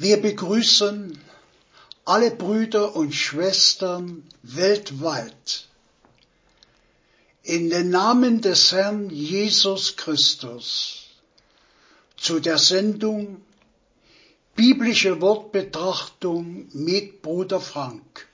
Wir begrüßen alle Brüder und Schwestern weltweit in den Namen des Herrn Jesus Christus zu der Sendung Biblische Wortbetrachtung mit Bruder Frank.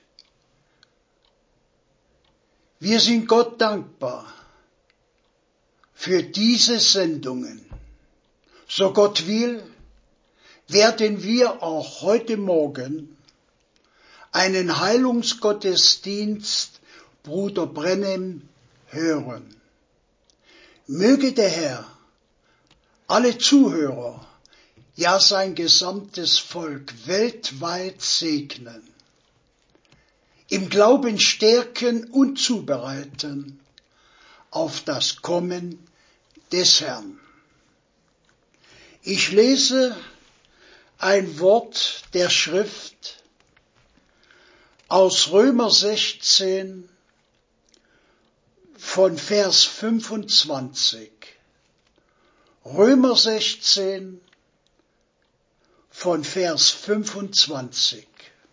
Wir sind Gott dankbar für diese Sendungen. So Gott will, werden wir auch heute Morgen einen Heilungsgottesdienst Bruder Brennem hören. Möge der Herr alle Zuhörer, ja sein gesamtes Volk weltweit segnen, im Glauben stärken und zubereiten auf das Kommen des Herrn. Ich lese ein Wort der Schrift aus Römer 16 von Vers 25. Römer 16 von Vers 25.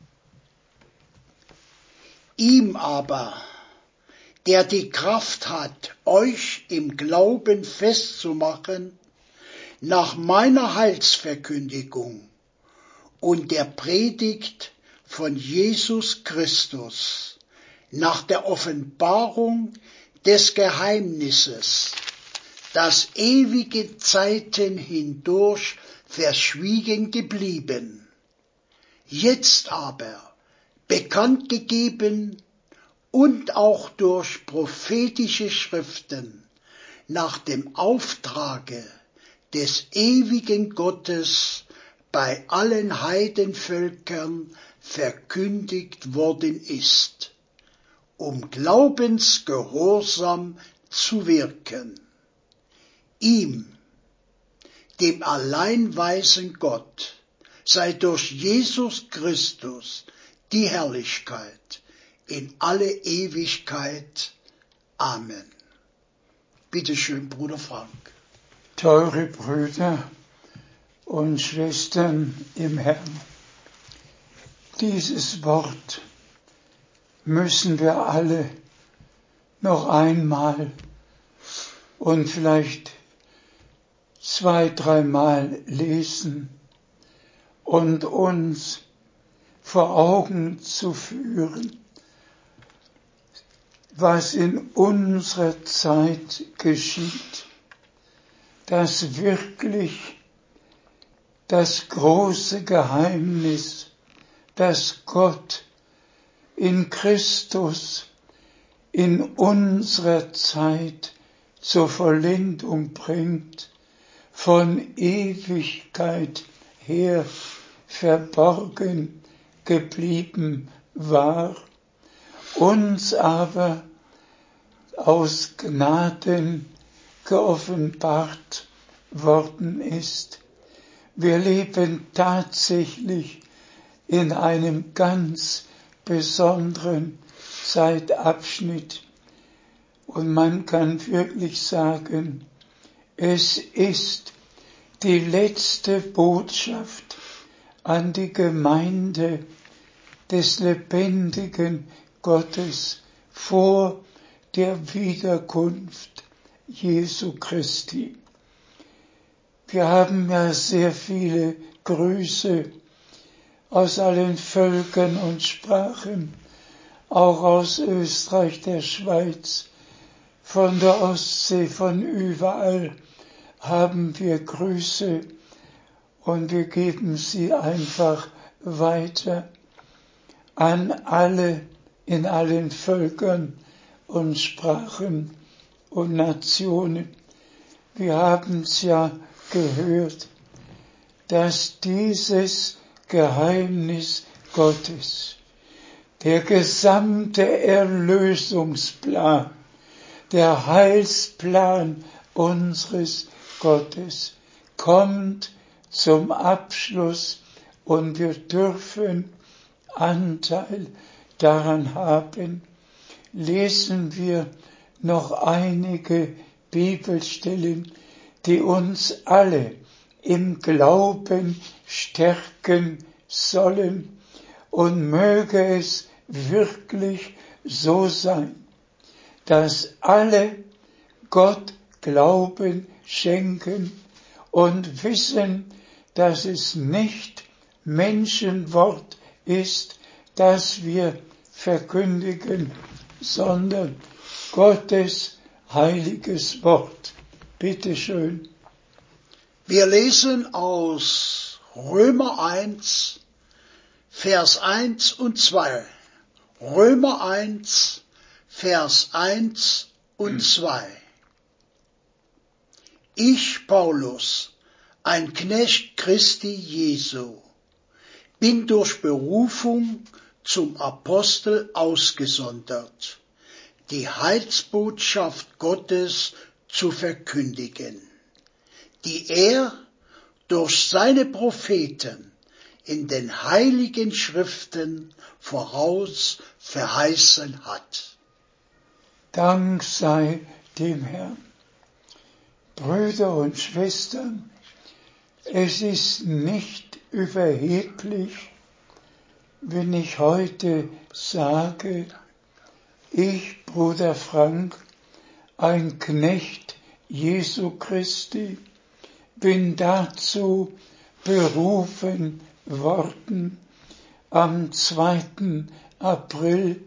Ihm aber, der die Kraft hat, euch im Glauben festzumachen, nach meiner Heilsverkündigung und der Predigt von Jesus Christus, nach der Offenbarung des Geheimnisses, das ewige Zeiten hindurch verschwiegen geblieben, jetzt aber bekannt gegeben und auch durch prophetische Schriften nach dem Auftrage des ewigen Gottes bei allen Heidenvölkern verkündigt worden ist, um glaubensgehorsam zu wirken. Ihm, dem allein weisen Gott, sei durch Jesus Christus die Herrlichkeit in alle Ewigkeit. Amen. Bitte schön, Bruder Frank. Teure Brüder und Schwestern im Herrn, dieses Wort müssen wir alle noch einmal und vielleicht 2-3 Mal lesen und uns vor Augen zu führen, was in unserer Zeit geschieht, dass wirklich das große Geheimnis, das Gott in Christus in unserer Zeit zur Vollendung bringt, von Ewigkeit her verborgen geblieben war, uns aber aus Gnaden geoffenbart worden ist. Wir leben tatsächlich in einem ganz besonderen Zeitabschnitt und man kann wirklich sagen, es ist die letzte Botschaft an die Gemeinde des lebendigen Gottes vor der Wiederkunft Jesu Christi. Wir haben ja sehr viele Grüße aus allen Völkern und Sprachen, auch aus Österreich, der Schweiz, von der Ostsee, von überall haben wir Grüße und wir geben sie einfach weiter an alle in allen Völkern und Sprachen und Nationen. Wir haben es ja gehört, dass dieses Geheimnis Gottes, der gesamte Erlösungsplan, der Heilsplan unseres Gottes, kommt zum Abschluss und wir dürfen Anteil daran haben. Lesen wir noch einige Bibelstellen, die uns alle im Glauben stärken sollen. Und möge es wirklich so sein, dass alle Gott Glauben schenken und wissen, dass es nicht Menschenwort ist, das wir verkündigen, sondern Gottes heiliges Wort. Bitte schön. Wir lesen aus Römer 1, Vers 1 und 2. Römer 1, Vers 1 und 2. Ich, Paulus, ein Knecht Christi Jesu, bin durch Berufung zum Apostel ausgesondert, die Heilsbotschaft Gottes zu verkündigen, die er durch seine Propheten in den heiligen Schriften voraus verheißen hat. Dank sei dem Herrn. Brüder und Schwestern, es ist nicht überheblich, wenn ich heute sage, ich, Bruder Frank, ein Knecht Jesu Christi, bin dazu berufen worden, am 2. April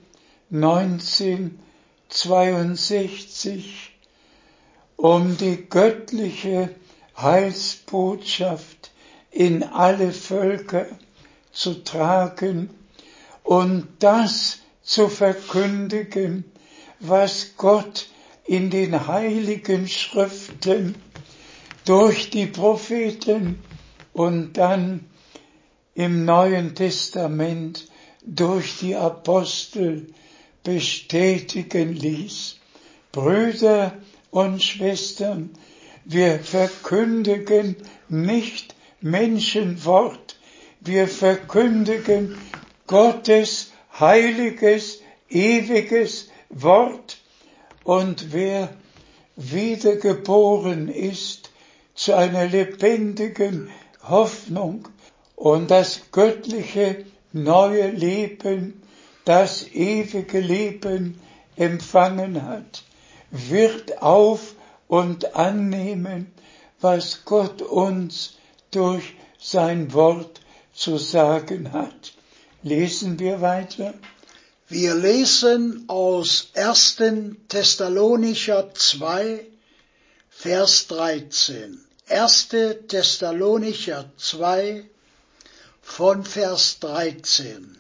1962, um die göttliche Heilsbotschaft in alle Völker zu tragen und das zu verkündigen, was Gott in den heiligen Schriften durch die Propheten und dann im Neuen Testament durch die Apostel bestätigen ließ. Brüder und Schwestern, wir verkündigen nicht Menschenwort, wir verkündigen Gottes heiliges, ewiges Wort. Und wer wiedergeboren ist zu einer lebendigen Hoffnung und das göttliche neue Leben, das ewige Leben empfangen hat, wird auf und annehmen, was Gott uns durch sein Wort zu sagen hat. Lesen wir weiter. Wir lesen aus 1. Thessalonicher 2, Vers 13. 1. Thessalonicher 2, von Vers 13.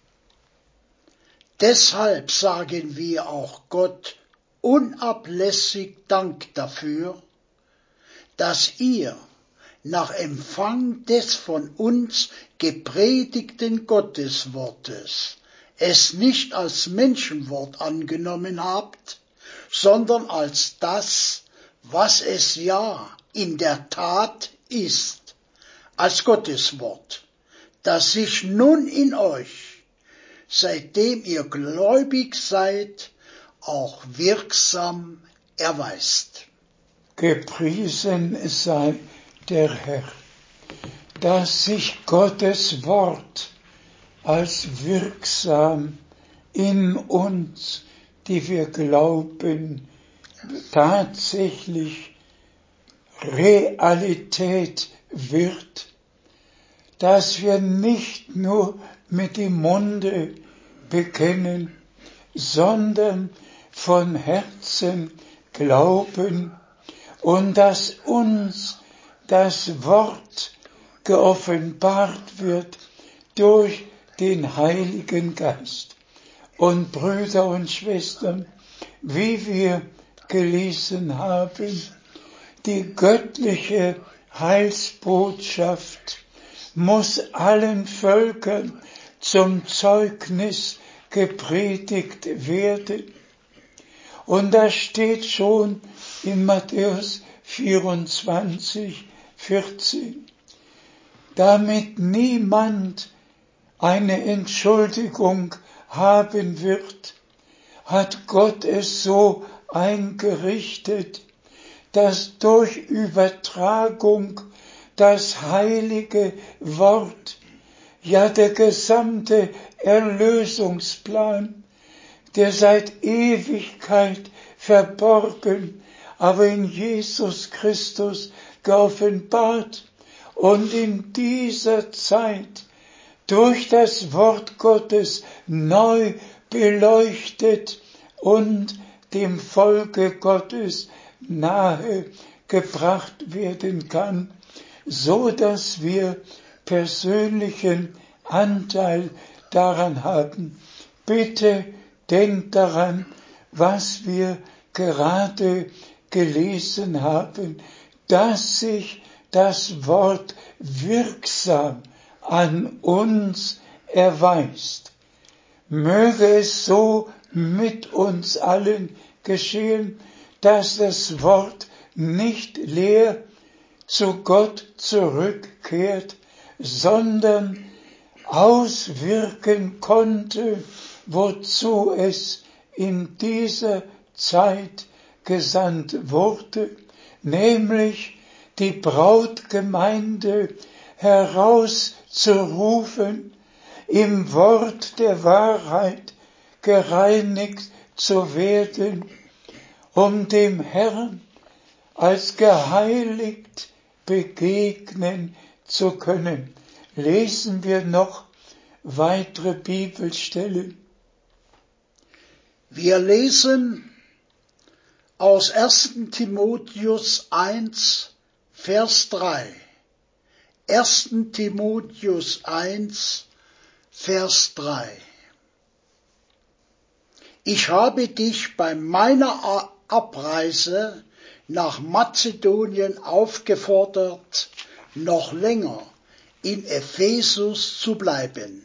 Deshalb sagen wir auch Gott unablässig Dank dafür, dass ihr nach Empfang des von uns gepredigten Gotteswortes es nicht als Menschenwort angenommen habt, sondern als das, was es ja in der Tat ist, als Gotteswort, das sich nun in euch, seitdem ihr gläubig seid, auch wirksam erweist. Gepriesen sei der Herr, dass sich Gottes Wort als wirksam in uns, die wir glauben, tatsächlich Realität wird, dass wir nicht nur mit dem Munde bekennen, sondern von Herzen glauben und dass uns das Wort geoffenbart wird durch den Heiligen Geist. Und Brüder und Schwestern, wie wir gelesen haben, die göttliche Heilsbotschaft muss allen Völkern zum Zeugnis gepredigt werden. Und das steht schon in Matthäus 24, 14. Damit niemand eine Entschuldigung haben wird, hat Gott es so eingerichtet, dass durch Übertragung das heilige Wort, ja der gesamte Erlösungsplan, der seit Ewigkeit verborgen, aber in Jesus Christus geoffenbart und in dieser Zeit durch das Wort Gottes neu beleuchtet und dem Volke Gottes nahe gebracht werden kann, so dass wir persönlichen Anteil daran haben. Bitte denkt daran, was wir gerade gelesen haben, dass sich das Wort wirksam an uns erweist. Möge es so mit uns allen geschehen, dass das Wort nicht leer zu Gott zurückkehrt, sondern auswirken konnte, wozu es in dieser Zeit gesandt wurde, nämlich die Brautgemeinde herauszurufen, im Wort der Wahrheit gereinigt zu werden, um dem Herrn als geheiligt begegnen zu können. Lesen wir noch weitere Bibelstellen. Wir lesen aus 1. Timotheus 1, Vers 3. 1. Timotheus 1, Vers 3. Ich habe dich bei meiner Abreise nach Mazedonien aufgefordert, noch länger in Ephesus zu bleiben,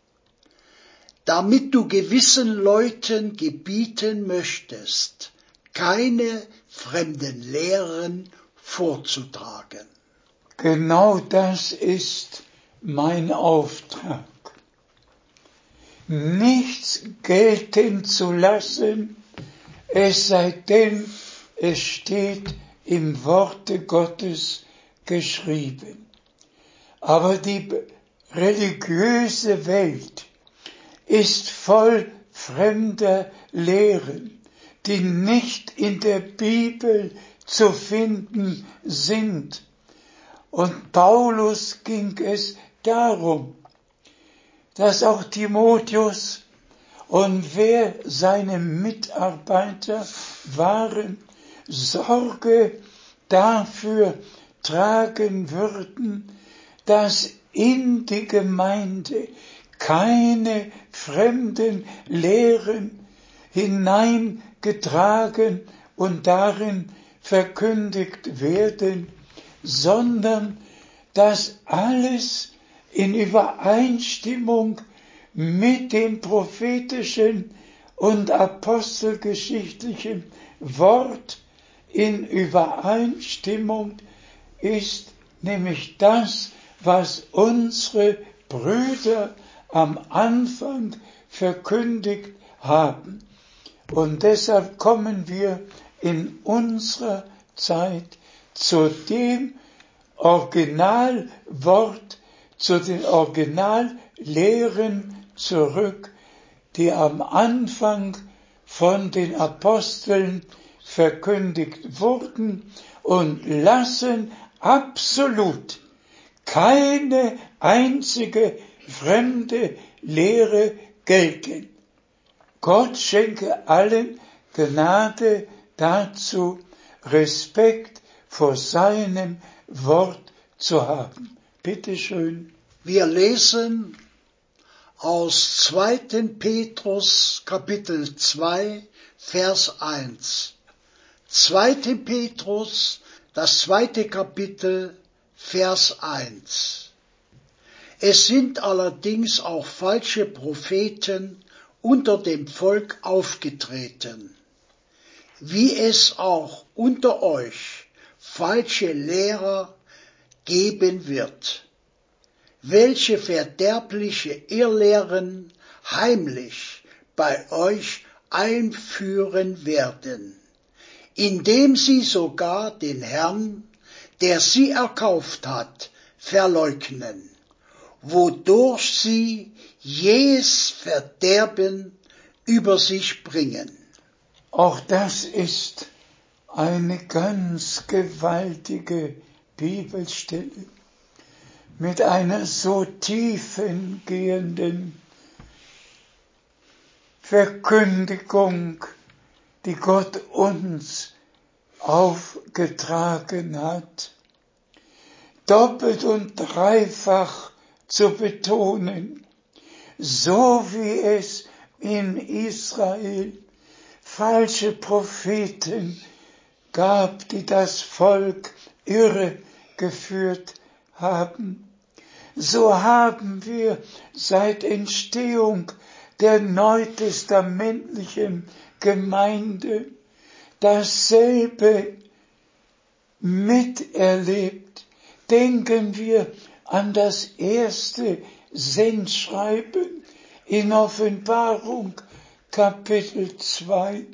damit du gewissen Leuten gebieten möchtest, keine fremden Lehren vorzutragen. Genau das ist mein Auftrag. Nichts gelten zu lassen, es sei denn, es steht im Worte Gottes geschrieben. Aber die religiöse Welt ist voll fremder Lehren, die nicht in der Bibel zu finden sind. Und Paulus ging es darum, dass auch Timotheus und wer seine Mitarbeiter waren, Sorge dafür tragen würden, dass in die Gemeinde keine fremden Lehren hineingetragen und darin verkündigt werden, sondern dass alles in Übereinstimmung mit dem prophetischen und apostelgeschichtlichen Wort in Übereinstimmung ist, nämlich das, was unsere Brüder am Anfang verkündigt haben. Und deshalb kommen wir in unserer Zeit zu dem Originalwort, zu den Originallehren zurück, die am Anfang von den Aposteln verkündigt wurden und lassen absolut keine einzige fremde Lehre gelten. Gott schenke allen Gnade dazu, Respekt vor seinem Wort zu haben. Bitte schön. Wir lesen aus 2. Petrus Kapitel 2, Vers 1. 2. Petrus, das 2. Kapitel, Vers 1. Es sind allerdings auch falsche Propheten unter dem Volk aufgetreten, wie es auch unter euch falsche Lehrer geben wird, welche verderbliche Irrlehren heimlich bei euch einführen werden, indem sie sogar den Herrn, der sie erkauft hat, verleugnen, wodurch sie jähes Verderben über sich bringen. Auch das ist eine ganz gewaltige Bibelstelle mit einer so tiefengehenden Verkündigung, die Gott uns aufgetragen hat, doppelt und dreifach zu betonen, so wie es in Israel falsche Propheten gab, die das Volk irregeführt haben. So haben wir seit Entstehung der neutestamentlichen Gemeinde dasselbe miterlebt. Denken wir an das erste Sendschreiben in Offenbarung Kapitel 2.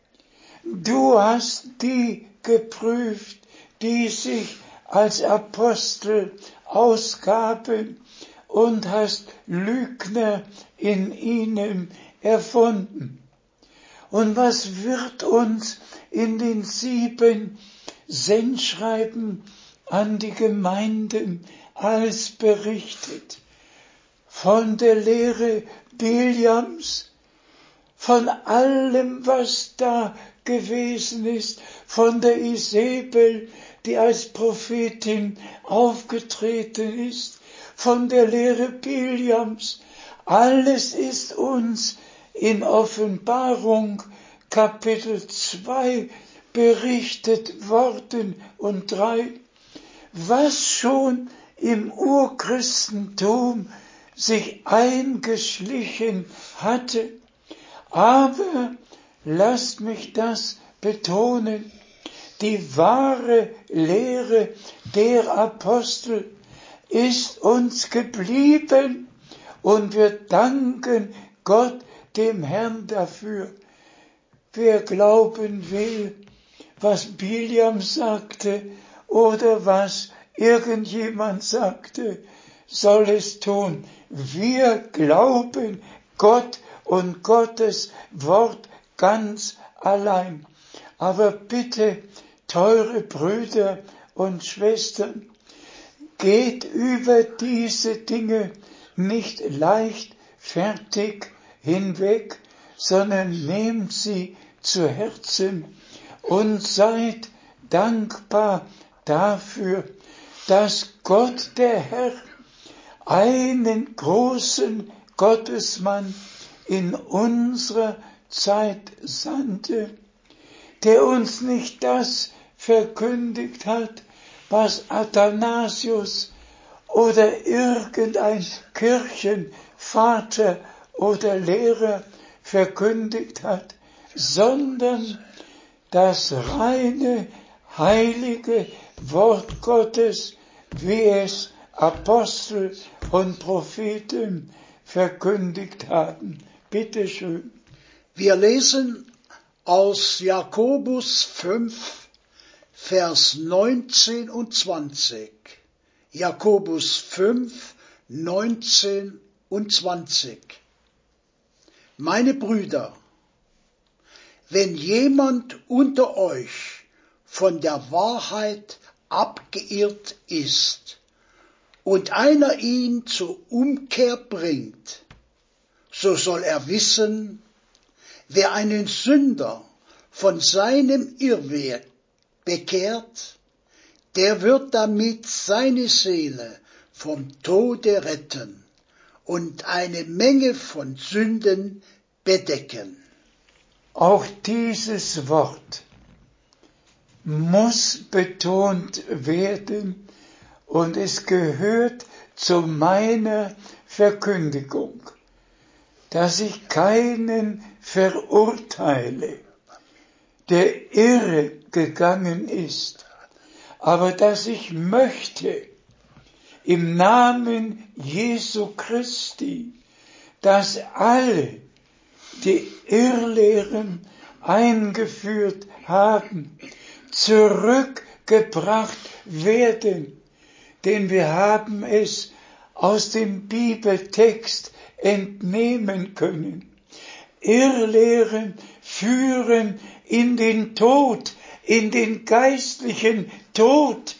Du hast die geprüft, die sich als Apostel ausgaben, und hast Lügner in ihnen erfunden. Und was wird uns in den 7 Sendschreiben an die Gemeinden alles berichtet? Von der Lehre Biljams, von allem, was da gewesen ist, von der Isabel, die als Prophetin aufgetreten ist, von der Lehre Biljams. Alles ist uns in Offenbarung Kapitel 2 berichtet worden und 3, was schon im Urchristentum sich eingeschlichen hatte. Aber lasst mich das betonen, die wahre Lehre der Apostel ist uns geblieben und wir danken Gott, dem Herrn, dafür. Wer glauben will, was Biljam sagte oder was irgendjemand sagte, soll es tun. Wir glauben Gott und Gottes Wort ganz allein. Aber bitte, teure Brüder und Schwestern, geht über diese Dinge nicht leichtfertig hinweg, sondern nehmt sie zu Herzen und seid dankbar dafür, dass Gott, der Herr, einen großen Gottesmann in unserer Zeit sandte, der uns nicht das verkündigt hat, was Athanasius oder irgendein Kirchenvater oder Lehrer verkündigt hat, sondern das reine, heilige Wort Gottes, wie es Apostel und Propheten verkündigt haben. Bitte schön. Wir lesen aus Jakobus 5, Vers 19 und 20. Jakobus 5, 19 und 20. Meine Brüder, wenn jemand unter euch von der Wahrheit abgeirrt ist und einer ihn zur Umkehr bringt, so soll er wissen, wer einen Sünder von seinem Irrweg bekehrt, der wird damit seine Seele vom Tode retten und eine Menge von Sünden bedecken. Auch dieses Wort muss betont werden und es gehört zu meiner Verkündigung, dass ich keinen verurteile, der irre gegangen ist, aber dass ich möchte im Namen Jesu Christi, dass alle, die Irrlehren eingeführt haben, zurückgebracht werden, denn wir haben es aus dem Bibeltext entnehmen können. Irrlehren führen in den Tod, in den geistlichen Tod.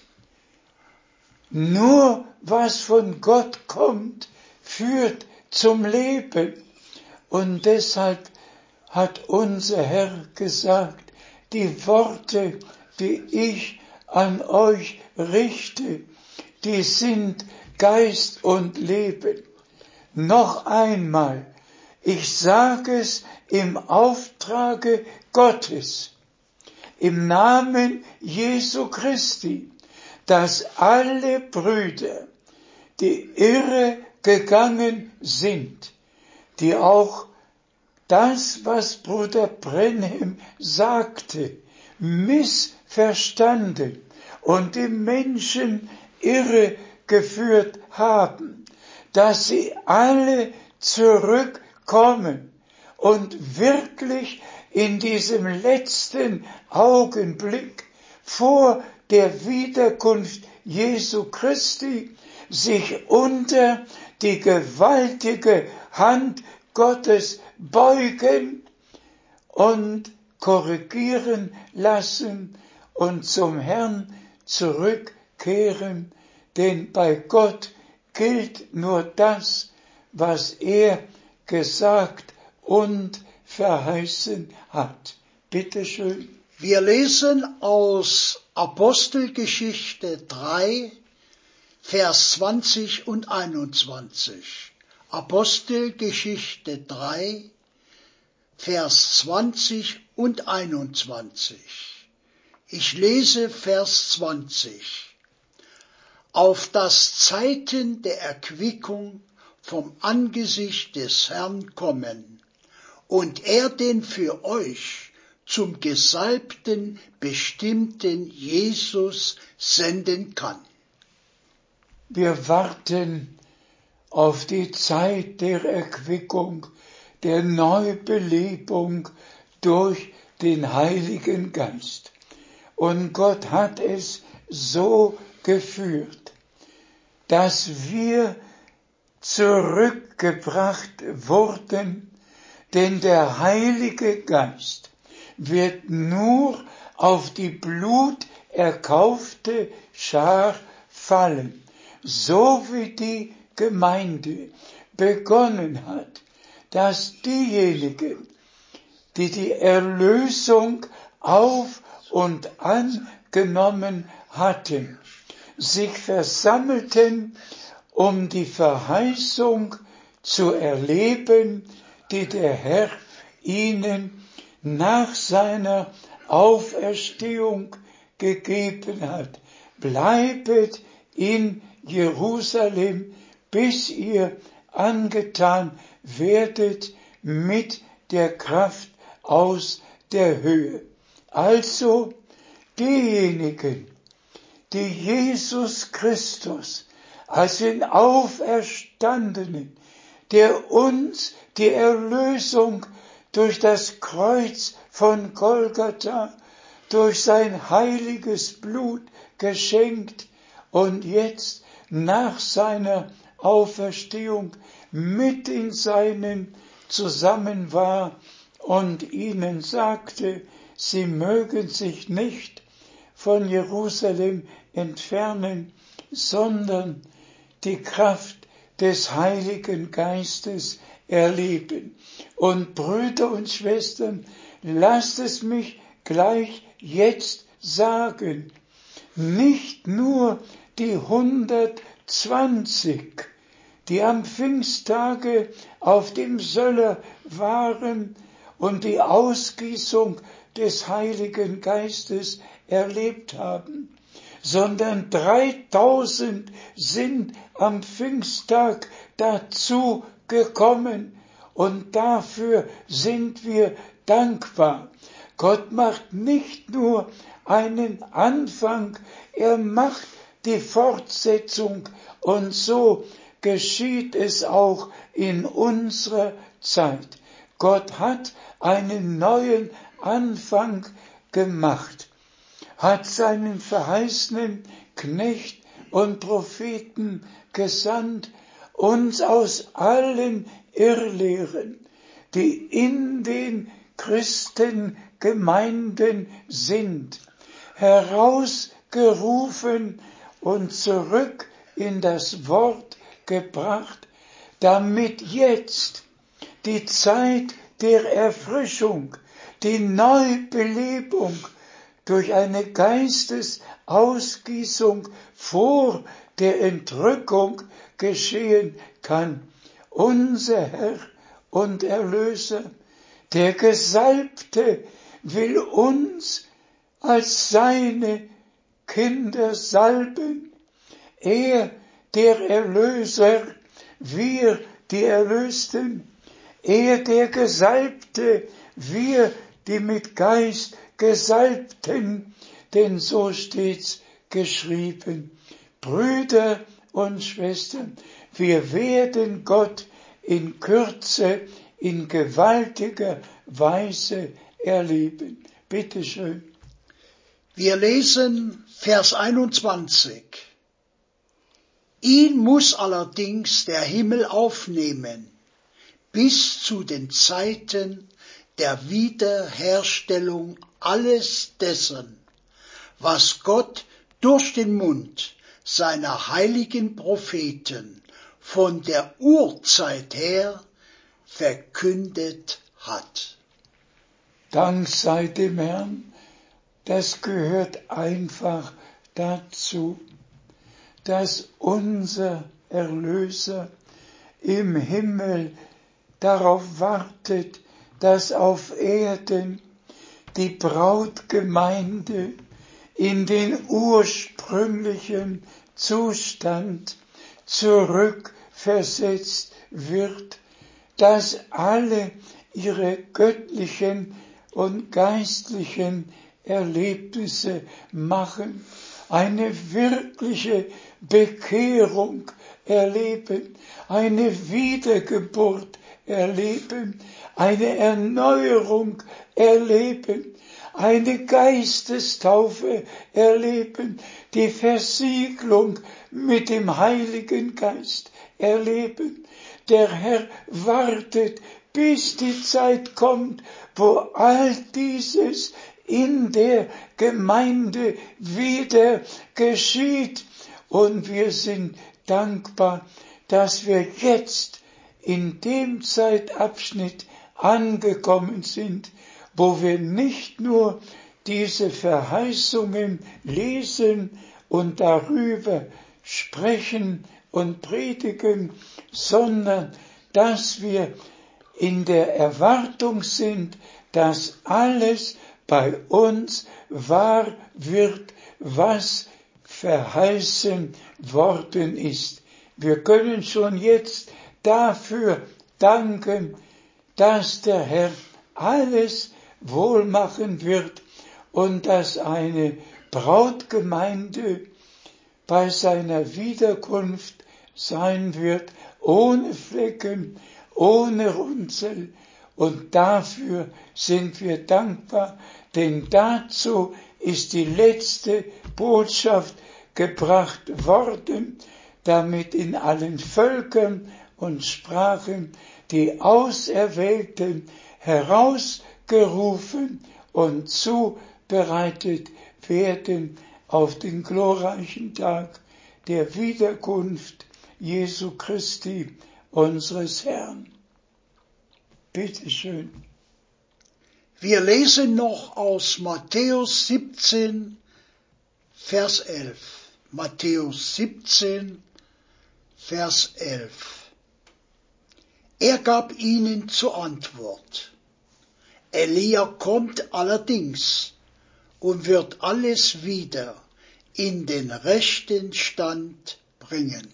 Nur was von Gott kommt, führt zum Leben. Und deshalb hat unser Herr gesagt, die Worte, die ich an euch richte, die sind Geist und Leben. Noch einmal, ich sage es im Auftrage Gottes, im Namen Jesu Christi, dass alle Brüder, die irre gegangen sind, die auch das, was Bruder Brenhem sagte, missverstanden und die Menschen irregeführt haben, dass sie alle zurückkommen und wirklich in diesem letzten Augenblick vor der Wiederkunft Jesu Christi sich unter die gewaltige Hand Gottes beugen und korrigieren lassen und zum Herrn zurückkehren, denn bei Gott gilt nur das, was er gesagt und verheißen hat. Bitte schön. Wir lesen aus Apostelgeschichte 3, Vers 20 und 21. Apostelgeschichte 3, Vers 20 und 21. Ich lese Vers 20. Auf das Zeiten der Erquickung vom Angesicht des Herrn kommen und er den für euch zum Gesalbten bestimmten Jesus senden kann. Wir warten auf die Zeit der Erquickung, der Neubelebung durch den Heiligen Geist. Und Gott hat es so geführt, dass wir zurückgebracht wurden, denn der Heilige Geist wird nur auf die bluterkaufte Schar fallen, so wie die Gemeinde begonnen hat, dass diejenigen, die die Erlösung auf und angenommen hatten, sich versammelten, um die Verheißung zu erleben, die der Herr ihnen nach seiner Auferstehung gegeben hat. Bleibet in Jerusalem, bis ihr angetan werdet mit der Kraft aus der Höhe. Also diejenigen, die Jesus Christus als den Auferstandenen, der uns die Erlösung durch das Kreuz von Golgatha, durch sein heiliges Blut geschenkt und jetzt nach seiner Auferstehung mit den Seinen zusammen war und ihnen sagte, sie mögen sich nicht von Jerusalem entfernen, sondern die Kraft des Heiligen Geistes erleben. Und Brüder und Schwestern, lasst es mich gleich jetzt sagen, nicht nur die 120, die am Pfingsttage auf dem Söller waren und die Ausgießung des Heiligen Geistes erlebt haben, sondern 3000 sind am Pfingsttag dazu gekommen und dafür sind wir dankbar. Gott macht nicht nur einen Anfang, er macht die Fortsetzung und so geschieht es auch in unserer Zeit. Gott hat einen neuen Anfang gemacht, hat seinen verheißenen Knecht und Propheten gesandt, uns aus allen Irrlehren, die in den Christengemeinden sind, herausgerufen und zurück in das Wort gebracht, damit jetzt die Zeit der Erfrischung, die Neubelebung durch eine Geistesausgießung vor der Entrückung geschehen kann. Unser Herr und Erlöser, der Gesalbte, will uns als seine Kinder salben. Er, der Erlöser, wir, die Erlösten. Er, der Gesalbte, wir, die mit Geist Gesalbten, denn so steht's geschrieben. Brüder und Schwestern, wir werden Gott in Kürze, in gewaltiger Weise erleben. Bitte schön. Wir lesen Vers 21. Ihn muss allerdings der Himmel aufnehmen, bis zu den Zeiten der Wiederherstellung alles dessen, was Gott durch den Mund seiner heiligen Propheten von der Urzeit her verkündet hat. Dank sei dem Herrn, das gehört einfach dazu, dass unser Erlöser im Himmel darauf wartet, dass auf Erden die Brautgemeinde in den ursprünglichen Zustand zurückversetzt wird, dass alle ihre göttlichen und geistlichen Erlebnisse machen, eine wirkliche Bekehrung erleben, eine Wiedergeburt erleben, eine Erneuerung erleben, eine Geistestaufe erleben, die Versiegelung mit dem Heiligen Geist erleben. Der Herr wartet, bis die Zeit kommt, wo all dieses in der Gemeinde wieder geschieht. Und wir sind dankbar, dass wir jetzt in dem Zeitabschnitt angekommen sind, wo wir nicht nur diese Verheißungen lesen und darüber sprechen und predigen, sondern dass wir in der Erwartung sind, dass alles bei uns wahr wird, was verheißen worden ist. Wir können schon jetzt dafür danken, dass der Herr alles wohl machen wird und dass eine Brautgemeinde bei seiner Wiederkunft sein wird, ohne Flecken, ohne Runzel. Und dafür sind wir dankbar, denn dazu ist die letzte Botschaft gebracht worden, damit in allen Völkern und Sprachen die Auserwählten herausgerufen und zubereitet werden auf den glorreichen Tag der Wiederkunft Jesu Christi, unseres Herrn. Bitte schön. Wir lesen noch aus Matthäus 17, Vers 11. Matthäus 17, Vers 11. Er gab ihnen zur Antwort: Elia kommt allerdings und wird alles wieder in den rechten Stand bringen.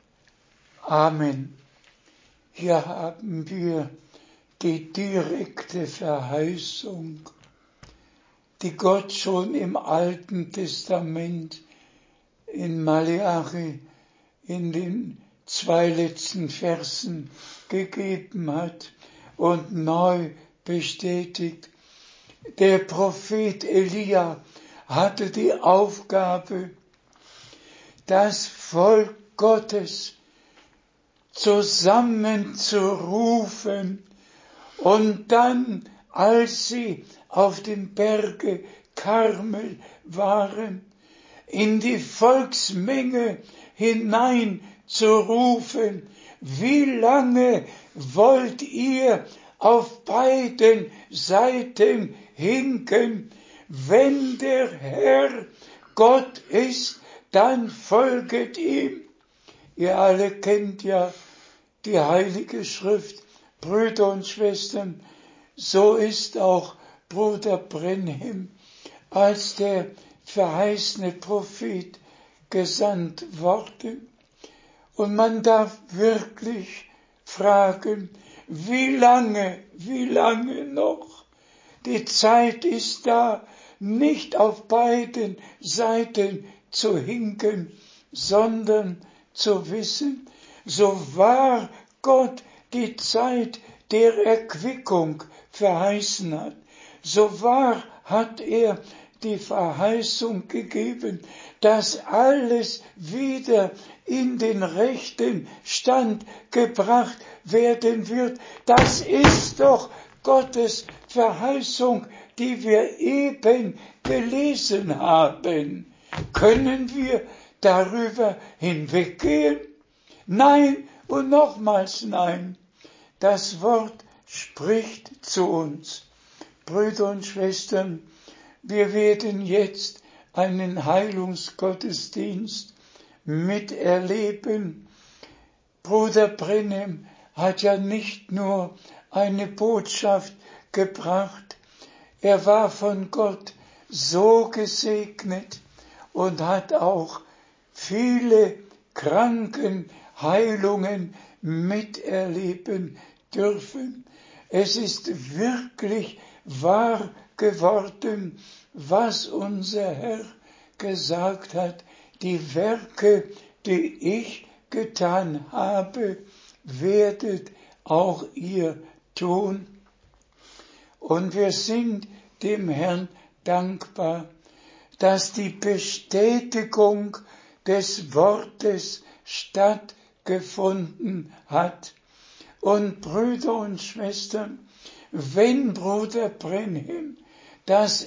Amen. Hier haben wir die direkte Verheißung, die Gott schon im Alten Testament in Maleachi in den 2 letzten Versen gegeben hat und neu bestätigt. Der Prophet Elia hatte die Aufgabe, das Volk Gottes zusammenzurufen und dann, als sie auf dem Berge Karmel waren, in die Volksmenge hineinzurufen: Wie lange wollt ihr auf beiden Seiten hinken? Wenn der Herr Gott ist, dann folget ihm. Ihr alle kennt ja die Heilige Schrift, Brüder und Schwestern. So ist auch Bruder Brenhem als der verheißene Prophet gesandt worden. Und man darf wirklich fragen, wie lange noch? Die Zeit ist da, nicht auf beiden Seiten zu hinken, sondern zu wissen, so wahr Gott die Zeit der Erquickung verheißen hat, so wahr hat er die Verheißung gegeben, dass alles wieder in den rechten Stand gebracht werden wird. Das ist doch Gottes Verheißung, die wir eben gelesen haben. Können wir darüber hinweggehen? Nein und nochmals nein. Das Wort spricht zu uns. Brüder und Schwestern, wir werden jetzt einen Heilungsgottesdienst miterleben. Bruder Brenhem hat ja nicht nur eine Botschaft gebracht, er war von Gott so gesegnet und hat auch viele Krankenheilungen miterleben dürfen. Es ist wirklich wahr geworden, was unser Herr gesagt hat: Die Werke, die ich getan habe, werdet auch ihr tun. Und wir sind dem Herrn dankbar, dass die Bestätigung des Wortes stattgefunden hat. Und Brüder und Schwestern, wenn Bruder Brenhem das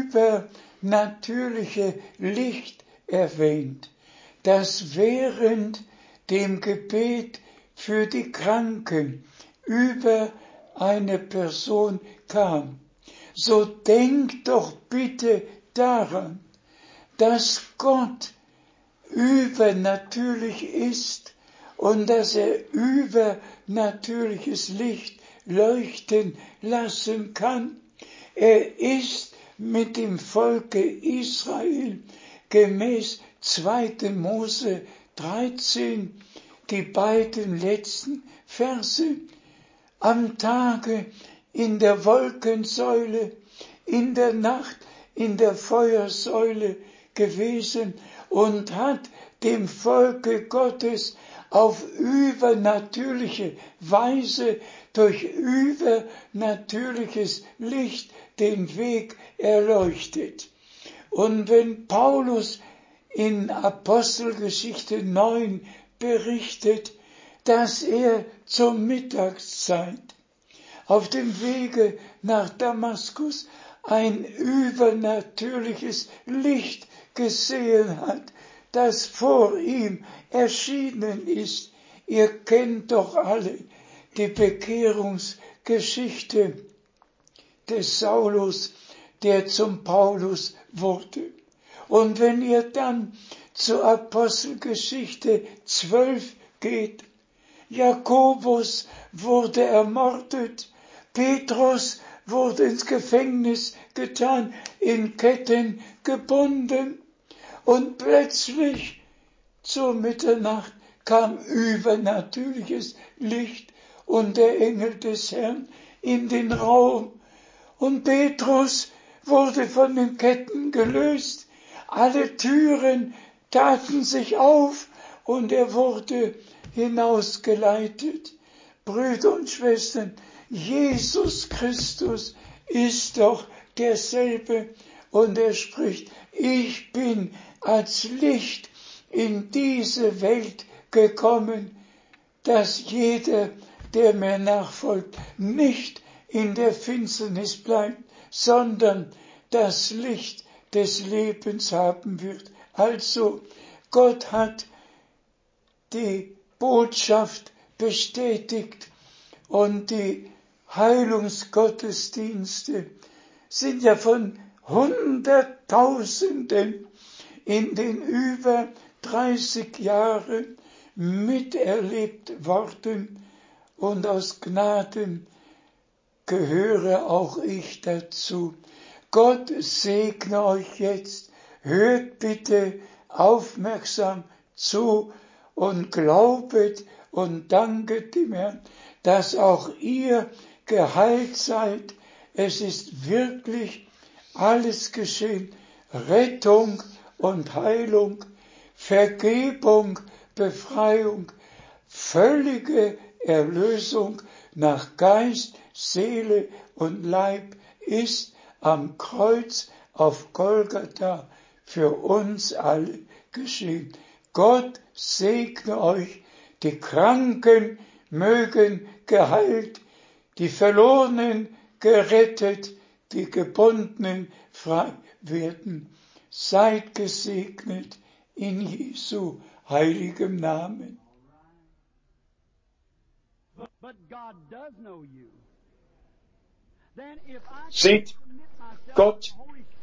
übernatürliche Licht erwähnt, das während dem Gebet für die Kranken über eine Person kam, so denkt doch bitte daran, dass Gott übernatürlich ist und dass er übernatürliches Licht leuchten lassen kann. Er ist mit dem Volke Israel gemäß 2. Mose 13, die beiden letzten Verse, am Tage in der Wolkensäule, in der Nacht in der Feuersäule gewesen und hat dem Volke Gottes auf übernatürliche Weise durch übernatürliches Licht den Weg erleuchtet. Und wenn Paulus in Apostelgeschichte 9 berichtet, dass er zur Mittagszeit auf dem Wege nach Damaskus ein übernatürliches Licht gesehen hat, das vor ihm erschienen ist. Ihr kennt doch alle die Bekehrungsgeschichte des Saulus, der zum Paulus wurde. Und wenn ihr dann zur Apostelgeschichte 12 geht, Jakobus wurde ermordet, Petrus wurde ins Gefängnis getan, in Ketten gebunden, und plötzlich zur Mitternacht kam übernatürliches Licht und der Engel des Herrn in den Raum, und Petrus wurde von den Ketten gelöst, alle Türen taten sich auf und er wurde hinausgeleitet. Brüder und Schwestern, Jesus Christus ist doch derselbe und er spricht: Ich bin als Licht in diese Welt gekommen, dass jeder, der mir nachfolgt, nicht in der Finsternis bleibt, sondern das Licht des Lebens haben wird. Also, Gott hat die Botschaft bestätigt und die Heilungsgottesdienste sind ja von Hunderttausenden in den über 30 Jahren miterlebt worden und aus Gnaden gehöre auch ich dazu. Gott segne euch jetzt. Hört bitte aufmerksam zu und glaubet und danket dem Herrn, dass auch ihr geheilt seid. Es ist wirklich alles geschehen. Rettung und Heilung, Vergebung, Befreiung, völlige Erlösung nach Geist, Seele und Leib ist am Kreuz auf Golgatha für uns alle geschehen. Gott segne euch, die Kranken mögen geheilt, die Verlorenen gerettet, die Gebundenen frei werden. Seid gesegnet in Jesu heiligem Namen. Seht, Gott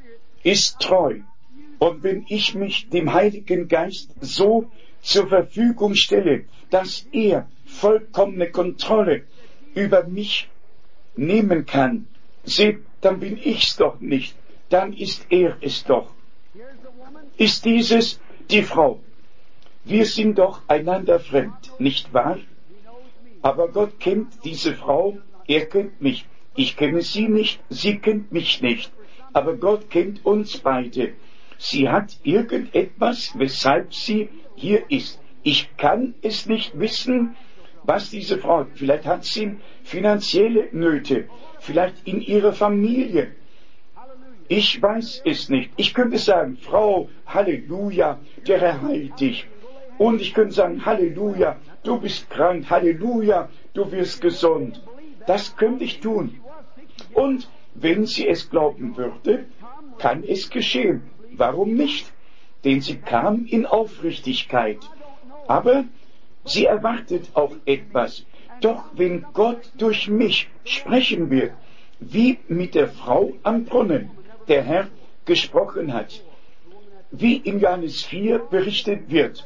ist treu. Und wenn ich mich dem Heiligen Geist so zur Verfügung stelle, dass er vollkommene Kontrolle über mich nehmen kann, seht, dann bin ich's doch nicht, dann ist er es doch. Ist dieses die Frau? Wir sind doch einander fremd, nicht wahr? Aber Gott kennt diese Frau, er kennt mich. Ich kenne sie nicht, sie kennt mich nicht. Aber Gott kennt uns beide. Sie hat irgendetwas, weshalb sie hier ist. Ich kann es nicht wissen, was diese Frau hat. Vielleicht hat sie finanzielle Nöte, vielleicht in ihrer Familie. Ich weiß es nicht. Ich könnte sagen, Frau, Halleluja, der Herr heilt dich. Und ich könnte sagen, Halleluja, du bist krank, Halleluja, du wirst gesund. Das könnte ich tun. Und wenn sie es glauben würde, kann es geschehen. Warum nicht? Denn sie kam in Aufrichtigkeit. Aber sie erwartet auch etwas. Doch wenn Gott durch mich sprechen wird, wie mit der Frau am Brunnen der Herr gesprochen hat, wie in Johannes 4 berichtet wird,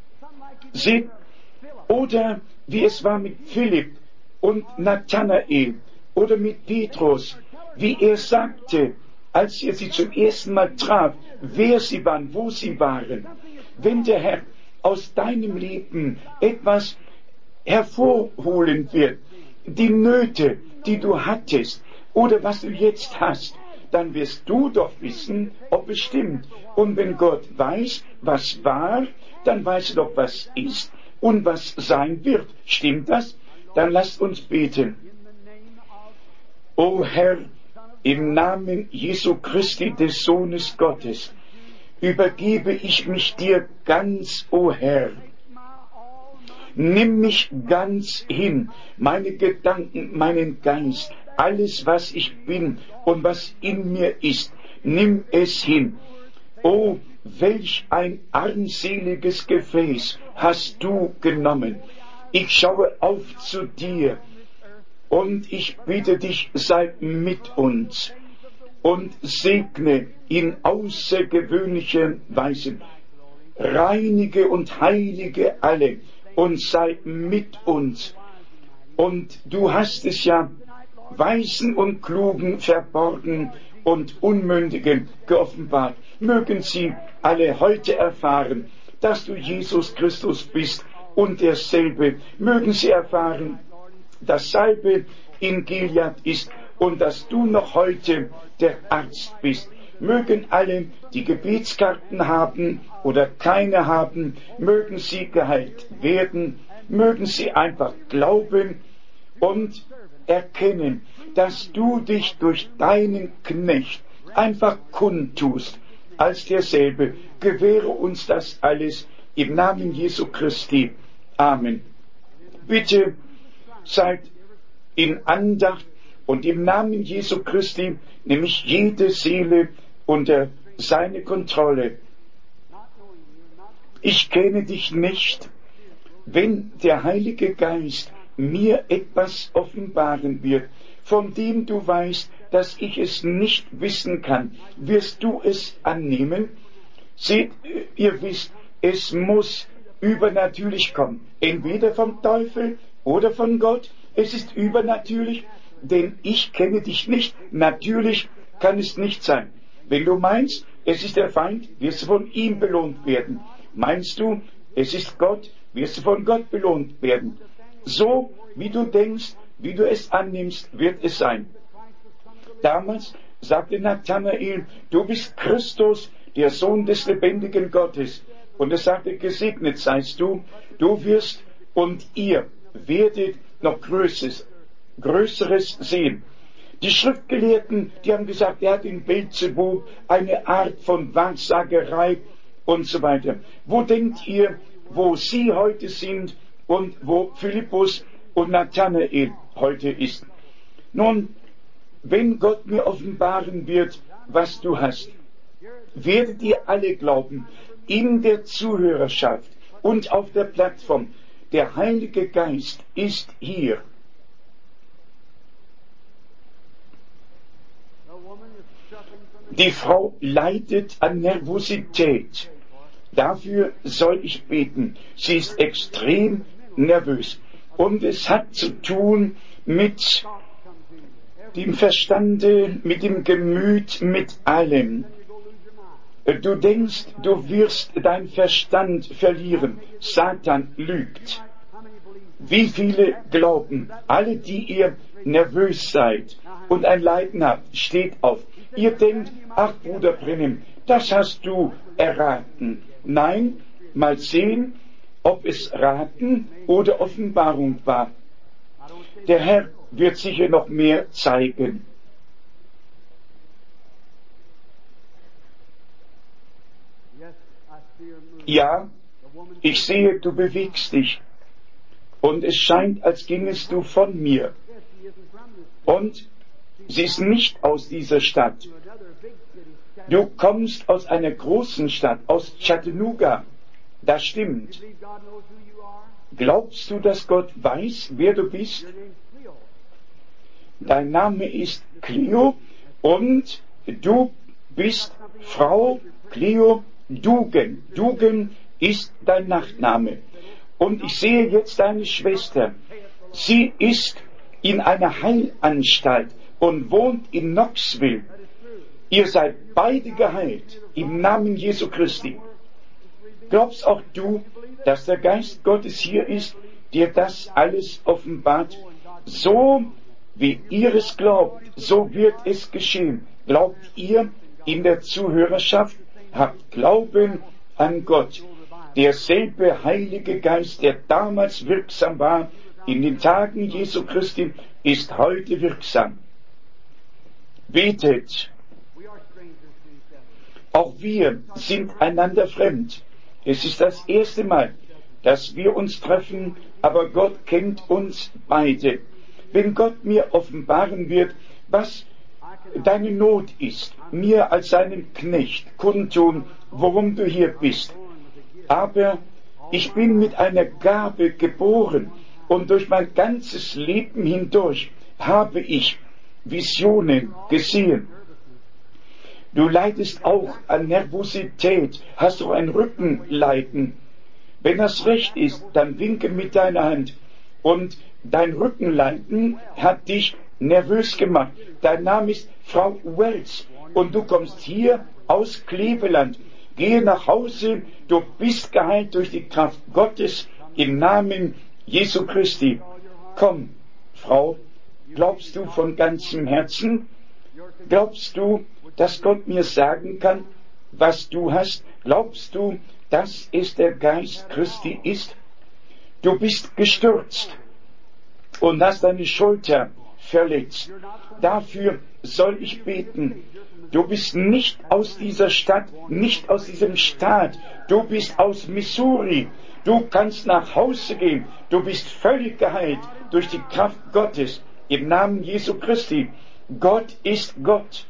seht, oder wie es war mit Philipp und Nathanael oder mit Petrus, wie er sagte, als er sie zum ersten Mal traf, wer sie waren, wo sie waren. Wenn der Herr aus deinem Leben etwas hervorholen wird, die Nöte, die du hattest oder was du jetzt hast, dann wirst du doch wissen, ob es stimmt. Und wenn Gott weiß, was war, dann weiß er doch, was ist und was sein wird. Stimmt das? Dann lasst uns beten. O Herr, im Namen Jesu Christi, des Sohnes Gottes, übergebe ich mich dir ganz, o Herr. Nimm mich ganz hin, meine Gedanken, meinen Geist, alles, was ich bin und was in mir ist, nimm es hin. O, welch ein armseliges Gefäß hast du genommen. Ich schaue auf zu dir und ich bitte dich, sei mit uns und segne in außergewöhnlicher Weise. Reinige und heilige alle und sei mit uns. Und du hast es ja Weisen und Klugen verborgen und Unmündigen geoffenbart. Mögen sie alle heute erfahren, dass du Jesus Christus bist und derselbe. Mögen sie erfahren, dass Salbe in Gilead ist und dass du noch heute der Arzt bist. Mögen alle, die Gebetskarten haben oder keine haben, mögen sie geheilt werden, mögen sie einfach glauben und erkennen, dass du dich durch deinen Knecht einfach kundtust als derselbe. Gewähre uns das alles im Namen Jesu Christi. Amen. Bitte seid in Andacht und im Namen Jesu Christi nehme ich jede Seele unter seine Kontrolle. Ich kenne dich nicht. Wenn der Heilige Geist mir etwas offenbaren wird, von dem du weißt, dass ich es nicht wissen kann, wirst du es annehmen? Seht, ihr wisst, es muss übernatürlich kommen. Entweder vom Teufel oder von Gott. Es ist übernatürlich, denn ich kenne dich nicht. Natürlich kann es nicht sein. Wenn du meinst, es ist der Feind, wirst du von ihm belohnt werden. Meinst du, es ist Gott, wirst du von Gott belohnt werden. So wie du denkst, wie du es annimmst, wird es sein. Damals sagte Nathanael, du bist Christus, der Sohn des lebendigen Gottes. Und er sagte, gesegnet seist du, du wirst und ihr werdet noch Größeres sehen. Die Schriftgelehrten, die haben gesagt, er hat in Beelzebub eine Art von Wahrsagerei und so weiter. Wo denkt ihr, wo sie heute sind und wo Philippus und Nathanael heute ist? Nun, wenn Gott mir offenbaren wird, was du hast, werdet ihr alle glauben, in der Zuhörerschaft und auf der Plattform, der Heilige Geist ist hier. Die Frau leidet an Nervosität. Dafür soll ich beten. Sie ist extrem nervös. Und es hat zu tun mit dem Verstande, mit dem Gemüt, mit allem. Du denkst, du wirst deinen Verstand verlieren. Satan lügt. Wie viele glauben, alle, die ihr nervös seid und ein Leiden habt, steht auf. Ihr denkt, ach Bruder Brennim, das hast du erraten. Nein, mal sehen, ob es Raten oder Offenbarung war. Der Herr wird sicher noch mehr zeigen. Ja, ich sehe, du bewegst dich. Und es scheint, als gingest du von mir. Und sie ist nicht aus dieser Stadt. Du kommst aus einer großen Stadt, aus Chattanooga. Das stimmt. Glaubst du, dass Gott weiß, wer du bist? Dein Name ist Cleo und du bist Frau Cleo Dugan. Dugan ist dein Nachname. Und ich sehe jetzt deine Schwester. Sie ist in einer Heilanstalt und wohnt in Knoxville. Ihr seid beide geheilt im Namen Jesu Christi. Glaubst auch du, dass der Geist Gottes hier ist, dir das alles offenbart? So wie ihr es glaubt, so wird es geschehen. Glaubt ihr in der Zuhörerschaft? Habt Glauben an Gott. Derselbe Heilige Geist, der damals wirksam war, in den Tagen Jesu Christi, ist heute wirksam. Betet. Auch wir sind einander fremd. Es ist das erste Mal, dass wir uns treffen, aber Gott kennt uns beide. Wenn Gott mir offenbaren wird, was deine Not ist, mir als seinen Knecht kundtun, worum du hier bist. Aber ich bin mit einer Gabe geboren und durch mein ganzes Leben hindurch habe ich Visionen gesehen. Du leidest auch an Nervosität, hast du ein Rückenleiden. Wenn das recht ist, dann winke mit deiner Hand. Und dein Rückenleiden hat dich nervös gemacht. Dein Name ist Frau Wells und du kommst hier aus Cleveland. Gehe nach Hause, du bist geheilt durch die Kraft Gottes im Namen Jesu Christi. Komm, Frau, glaubst du von ganzem Herzen? Glaubst du, dass Gott mir sagen kann, was du hast? Glaubst du, dass es der Geist Christi ist? Du bist gestürzt und hast deine Schulter verletzt. Dafür soll ich beten. Du bist nicht aus dieser Stadt, nicht aus diesem Staat. Du bist aus Missouri. Du kannst nach Hause gehen. Du bist völlig geheilt durch die Kraft Gottes im Namen Jesu Christi. Gott ist Gott.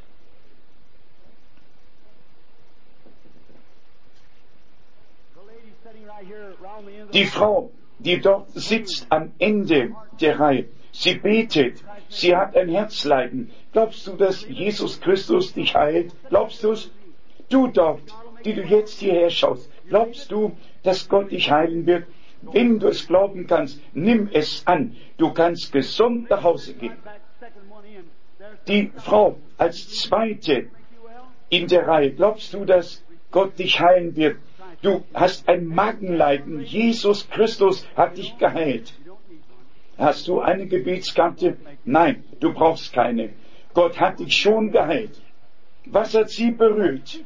Die Frau, die dort sitzt am Ende der Reihe, sie betet, sie hat ein Herzleiden. Glaubst du, dass Jesus Christus dich heilt? Glaubst du es? Du dort, die du jetzt hierher schaust, glaubst du, dass Gott dich heilen wird? Wenn du es glauben kannst, nimm es an. Du kannst gesund nach Hause gehen. Die Frau als Zweite in der Reihe, glaubst du, dass Gott dich heilen wird? Du hast ein Magenleiden. Jesus Christus hat dich geheilt. Hast du eine Gebetskarte? Nein, du brauchst keine. Gott hat dich schon geheilt. Was hat sie berührt?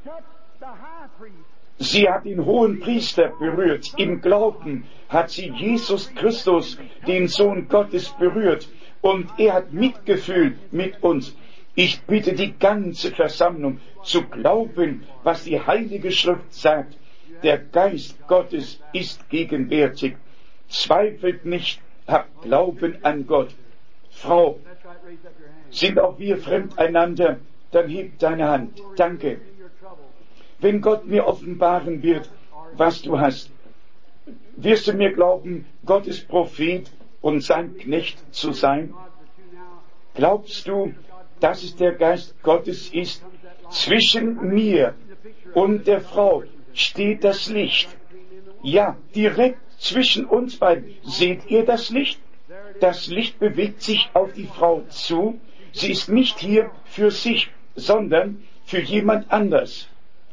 Sie hat den hohen Priester berührt. Im Glauben hat sie Jesus Christus, den Sohn Gottes, berührt. Und er hat Mitgefühl mit uns. Ich bitte die ganze Versammlung zu glauben, was die Heilige Schrift sagt. Der Geist Gottes ist gegenwärtig. Zweifelt nicht, habt Glauben an Gott. Frau, sind auch wir fremd einander? Dann heb deine Hand. Danke. Wenn Gott mir offenbaren wird, was du hast, wirst du mir glauben, Gott ist Prophet und sein Knecht zu sein? Glaubst du, dass es der Geist Gottes ist? Zwischen mir und der Frau steht das Licht. Ja, direkt zwischen uns beiden. Seht ihr das Licht? Das Licht bewegt sich auf die Frau zu. Sie ist nicht hier für sich, sondern für jemand anders.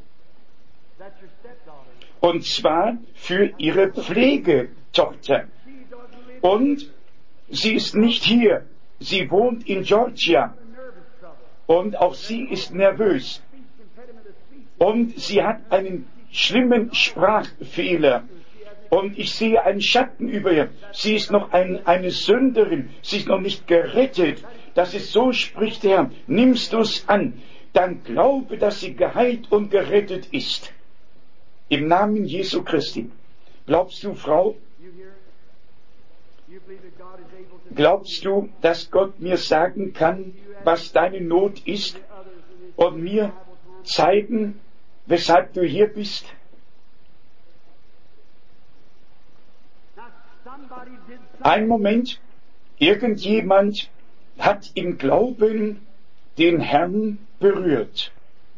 Und zwar für ihre Pflegetochter. Und sie ist nicht hier. Sie wohnt in Georgia. Und auch sie ist nervös. Und sie hat einen schlimmen Sprachfehler. Und ich sehe einen Schatten über ihr. Sie ist noch eine Sünderin. Sie ist noch nicht gerettet. Das ist so, spricht der Herr. Nimmst du es an, dann glaube, dass sie geheilt und gerettet ist. Im Namen Jesu Christi. Glaubst du, Frau? Glaubst du, dass Gott mir sagen kann, was deine Not ist und mir zeigen, weshalb du hier bist? Ein Moment, irgendjemand hat im Glauben den Herrn berührt.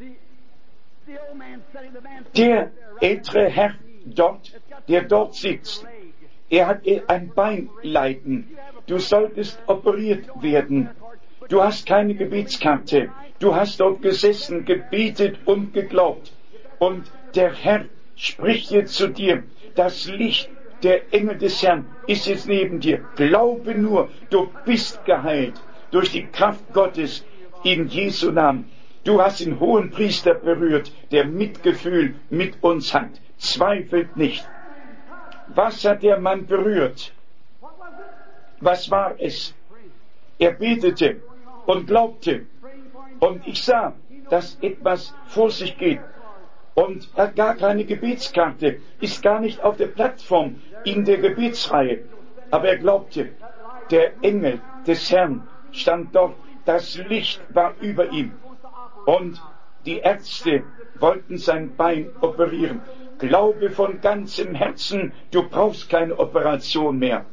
Der ältere Herr dort, der dort sitzt, er hat ein Beinleiden. Du solltest operiert werden. Du hast keine Gebetskarte. Du hast dort gesessen, gebetet und geglaubt. Und der Herr spricht jetzt zu dir. Das Licht, der Engel des Herrn ist jetzt neben dir. Glaube nur, du bist geheilt durch die Kraft Gottes in Jesu Namen. Du hast den hohen Priester berührt, der Mitgefühl mit uns hat. Zweifelt nicht. Was hat der Mann berührt? Was war es? Er betete und glaubte. Und ich sah, dass etwas vor sich geht. Und er hat gar keine Gebetskarte, ist gar nicht auf der Plattform in der Gebetsreihe. Aber er glaubte, der Engel des Herrn stand dort, das Licht war über ihm. Und die Ärzte wollten sein Bein operieren. Glaube von ganzem Herzen, du brauchst keine Operation mehr.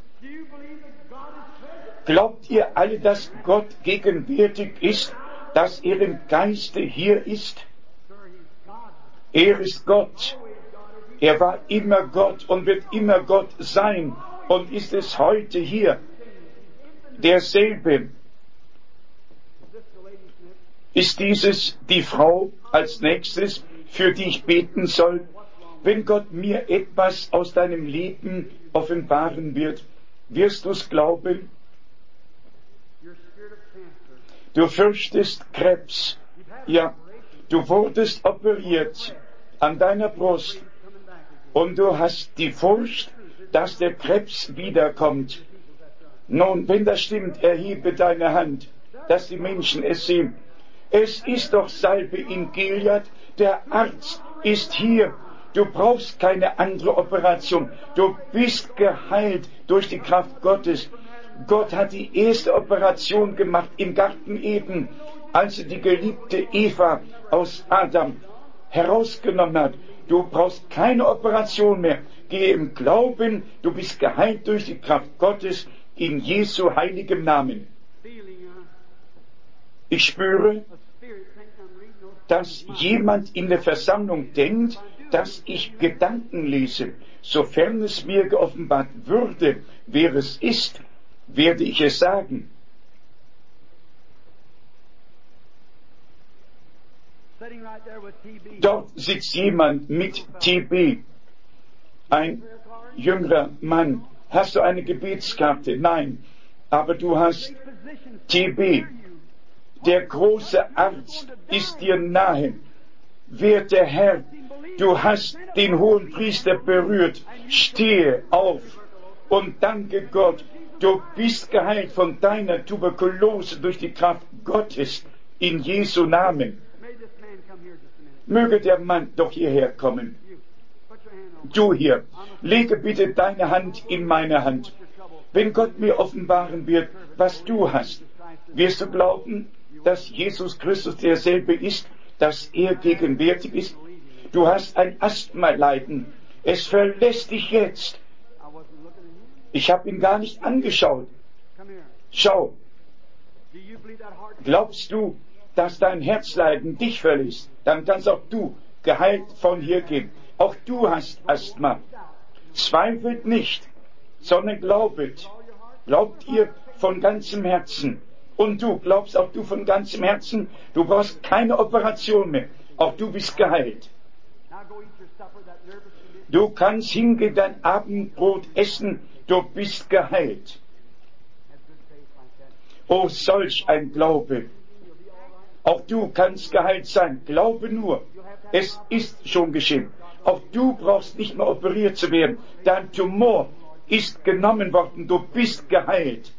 Glaubt ihr alle, dass Gott gegenwärtig ist, dass er im Geiste hier ist? Er ist Gott. Er war immer Gott und wird immer Gott sein und ist es heute hier. Derselbe. Ist dieses die Frau als nächstes, für die ich beten soll? Wenn Gott mir etwas aus deinem Leben offenbaren wird, wirst du es glauben? Du fürchtest Krebs. Ja, du wurdest operiert an deiner Brust und du hast die Furcht, dass der Krebs wiederkommt. Nun, wenn das stimmt, erhebe deine Hand, dass die Menschen es sehen. Es ist doch Salbe in Gilead, der Arzt ist hier. Du brauchst keine andere Operation. Du bist geheilt durch die Kraft Gottes. Gott hat die erste Operation gemacht im Garten Eden, als er die geliebte Eva aus Adam herausgenommen hat. Du brauchst keine Operation mehr. Gehe im Glauben, du bist geheilt durch die Kraft Gottes in Jesu heiligem Namen. Ich spüre, dass jemand in der Versammlung denkt, dass ich Gedanken lese. Sofern es mir geoffenbart würde, wer es ist, werde ich es sagen. Dort sitzt jemand mit TB, ein jüngerer Mann. Hast du eine Gebetskarte? Nein, aber du hast TB. Der große Arzt ist dir nahe. Werter Herr, du hast den Hohenpriester berührt. Stehe auf und danke Gott. Du bist geheilt von deiner Tuberkulose durch die Kraft Gottes in Jesu Namen. Möge der Mann doch hierher kommen. Du hier, lege bitte deine Hand in meine Hand. Wenn Gott mir offenbaren wird, was du hast, wirst du glauben, dass Jesus Christus derselbe ist, dass er gegenwärtig ist? Du hast ein Asthma-Leiden. Es verlässt dich jetzt. Ich habe ihn gar nicht angeschaut. Schau. Glaubst du, dass dein Herzleiden dich verlässt? Dann kannst auch du geheilt von hier gehen. Auch du hast Asthma. Zweifelt nicht, sondern glaubet. Glaubt ihr von ganzem Herzen. Und du glaubst auch du von ganzem Herzen, du brauchst keine Operation mehr. Auch du bist geheilt. Du kannst hingehen, dein Abendbrot essen, du bist geheilt. Oh, solch ein Glaube. Auch du kannst geheilt sein. Glaube nur. Es ist schon geschehen. Auch du brauchst nicht mehr operiert zu werden. Dein Tumor ist genommen worden. Du bist geheilt.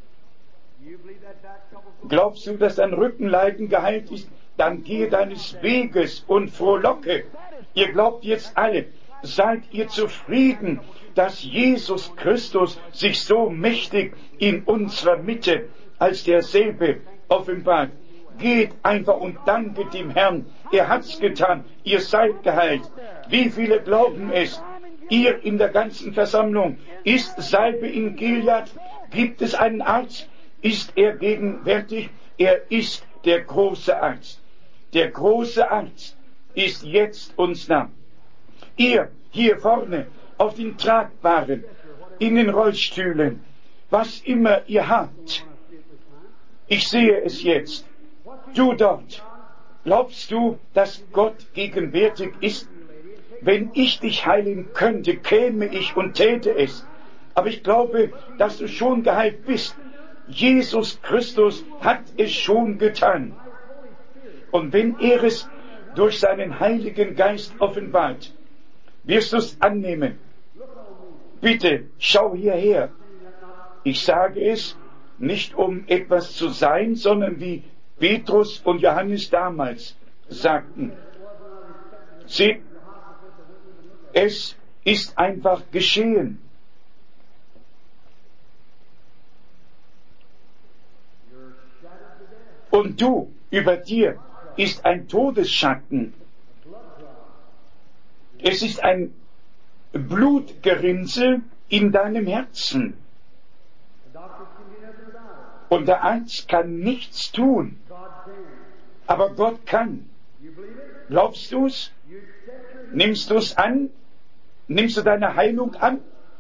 Glaubst du, dass dein Rückenleiden geheilt ist? Dann gehe deines Weges und frohlocke. Ihr glaubt jetzt alle, seid ihr zufrieden, dass Jesus Christus sich so mächtig in unserer Mitte als derselbe offenbart. Geht einfach und danket dem Herrn. Er hat's getan. Ihr seid geheilt. Wie viele glauben es? Ihr in der ganzen Versammlung. Ist Salbe in Gilead? Gibt es einen Arzt? Ist er gegenwärtig? Er ist der große Arzt. Der große Arzt ist jetzt uns nah. Ihr hier vorne auf den Tragbaren, in den Rollstühlen, was immer ihr habt. Ich sehe es jetzt. Du dort. Glaubst du, dass Gott gegenwärtig ist? Wenn ich dich heilen könnte, käme ich und täte es. Aber ich glaube, dass du schon geheilt bist. Jesus Christus hat es schon getan. Und wenn er es durch seinen Heiligen Geist offenbart, wirst du es annehmen. Bitte, schau hierher. Ich sage es nicht, um etwas zu sein, sondern wie Petrus und Johannes damals sagten. Seht, es ist einfach geschehen. Und du, über dir ist ein Todesschatten. Es ist ein Blutgerinnsel in deinem Herzen. Und der Arzt kann nichts tun. Aber Gott kann. Glaubst du's? Nimmst du's an? Nimmst du deine Heilung an?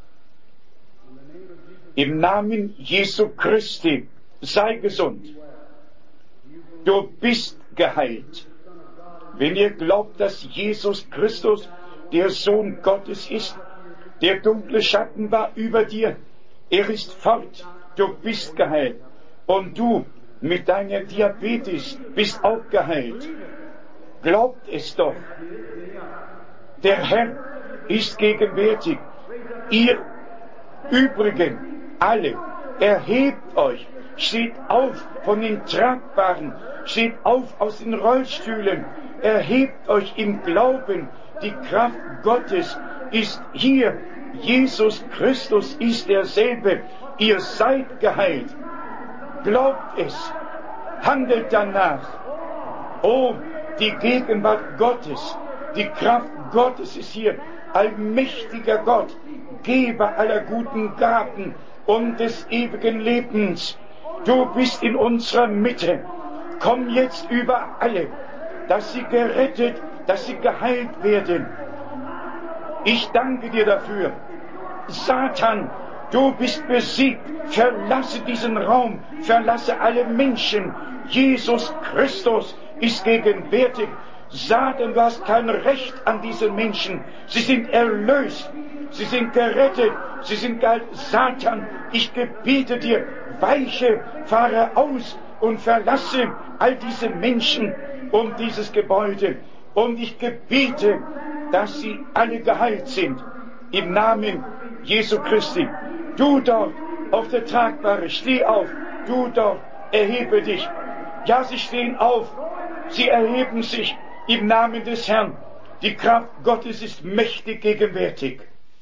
Im Namen Jesu Christi, sei gesund. Du bist geheilt. Wenn ihr glaubt, dass Jesus Christus der Sohn Gottes ist, der dunkle Schatten war über dir, er ist fort, du bist geheilt. Und du mit deiner Diabetes bist auch geheilt. Glaubt es doch. Der Herr ist gegenwärtig. Ihr übrigen, alle, erhebt euch steht auf von den Tragbaren, steht auf aus den Rollstühlen, erhebt euch im Glauben, die Kraft Gottes ist hier, Jesus Christus ist derselbe, ihr seid geheilt, glaubt es, handelt danach. Oh, die Gegenwart Gottes, die Kraft Gottes ist hier, allmächtiger Gott, Geber aller guten Gaben und des ewigen Lebens. Du bist in unserer Mitte. Komm jetzt über alle, dass sie gerettet, dass sie geheilt werden. Ich danke dir dafür. Satan, du bist besiegt. Verlasse diesen Raum, verlasse alle Menschen. Jesus Christus ist gegenwärtig. Satan, du hast kein Recht an diesen Menschen. Sie sind erlöst, sie sind gerettet, sie sind geheilt. Satan, ich gebiete dir, weiche, fahre aus und verlasse all diese Menschen um dieses Gebäude. Und ich gebiete, dass sie alle geheilt sind. Im Namen Jesu Christi. Du dort auf der Tragbare, steh auf. Du dort, erhebe dich. Ja, sie stehen auf. Sie erheben sich im Namen des Herrn. Die Kraft Gottes ist mächtig gegenwärtig.